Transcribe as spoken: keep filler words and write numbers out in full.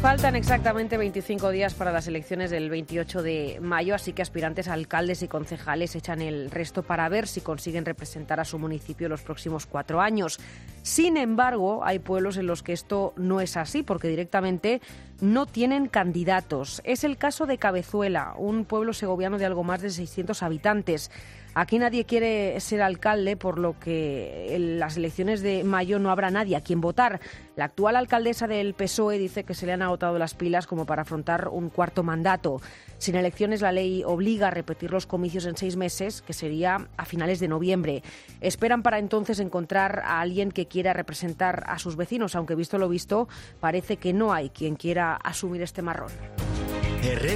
Faltan exactamente veinticinco días para las elecciones del veintiocho de mayo, así que aspirantes a alcaldes y concejales echan el resto para ver si consiguen representar a su municipio los próximos cuatro años. Sin embargo, hay pueblos en los que esto no es así, porque directamente no tienen candidatos. Es el caso de Cabezuela, un pueblo segoviano de algo más de seiscientos habitantes. Aquí nadie quiere ser alcalde, por lo que en las elecciones de mayo no habrá nadie a quien votar. La actual alcaldesa del P S O E dice que se le han agotado las pilas como para afrontar un cuarto mandato. Sin elecciones, la ley obliga a repetir los comicios en seis meses, que sería a finales de noviembre. Esperan para entonces encontrar a alguien que quiera representar a sus vecinos, aunque visto lo visto, parece que no hay quien quiera asumir este marrón.